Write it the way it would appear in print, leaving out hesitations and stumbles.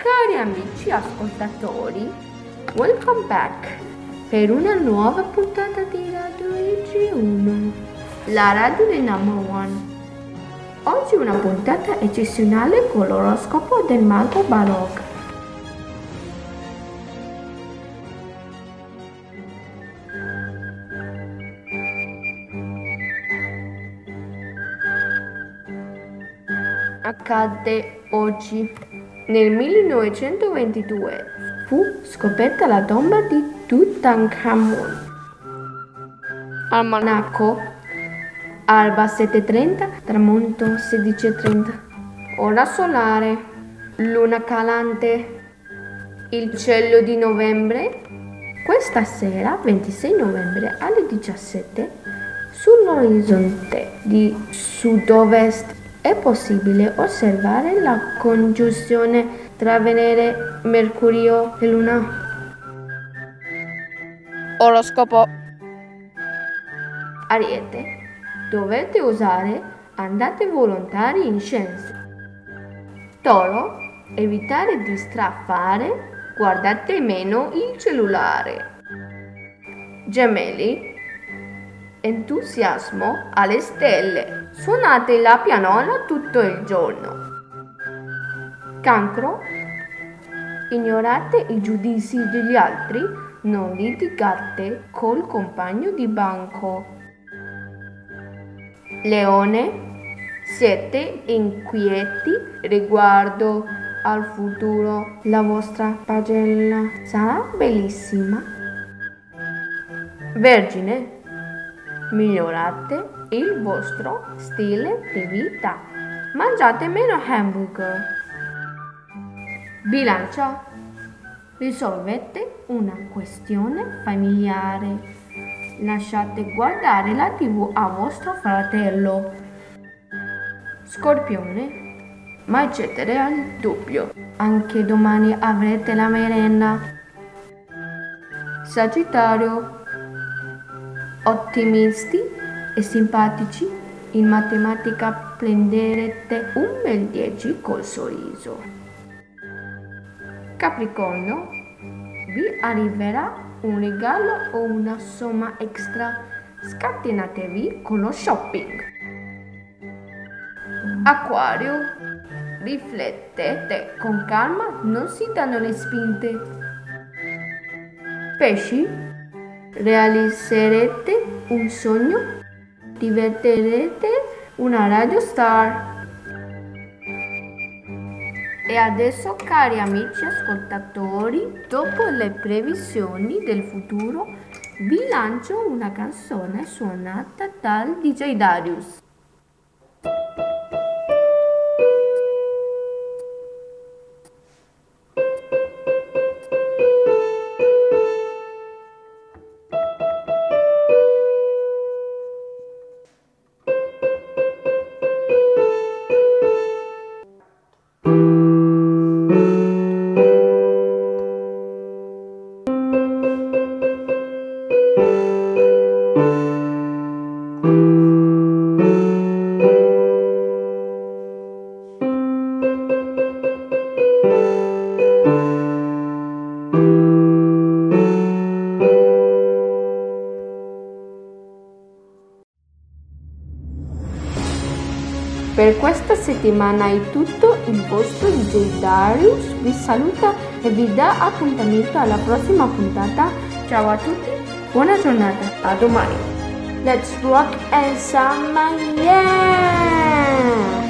Cari amici ascoltatori, welcome back per una nuova puntata di Radio EG1, la radio del number one. Oggi una puntata eccezionale con l'oroscopo del mago Balog. Accadde oggi. Nel 1922 fu scoperta la tomba di Tutankhamon. Almanacco: alba 7:30, tramonto 16:30. Ora solare, luna calante. Il cielo di novembre. Questa sera, 26 novembre alle 17, sull'orizzonte di sud-ovest è possibile osservare la congiunzione tra Venere, Mercurio e Luna. Oroscopo: Ariete: dovete usare andate volontari in scienze. Toro: evitare di strafare, guardate meno il cellulare. Gemelli: entusiasmo alle stelle, suonate la pianola tutto il giorno. Cancro: ignorate i giudizi degli altri, non litigate col compagno di banco. Leone: siete inquieti riguardo al futuro, la vostra pagella sarà bellissima. Vergine: migliorate il vostro stile di vita, mangiate meno hamburger. Bilancia: risolvete una questione familiare, lasciate guardare la TV a vostro fratello. Scorpione: mai cedere al dubbio, anche domani avrete la merenda. Sagittario: ottimisti e simpatici, in matematica prenderete un bel 10 col sorriso. Capricorno: vi arriverà un regalo o una somma extra, scatenatevi con lo shopping. Acquario: riflettete con calma, non si danno le spinte. Pesci: realizzerete un sogno, divertirete una radio star. E adesso, cari amici ascoltatori, dopo le previsioni del futuro, vi lancio una canzone suonata dal DJ Darius. Per questa settimana è tutto, il vostro DJ Darius vi saluta e vi dà appuntamento alla prossima puntata. Ciao a tutti, buona giornata, a domani. Let's rock and summer, yeah!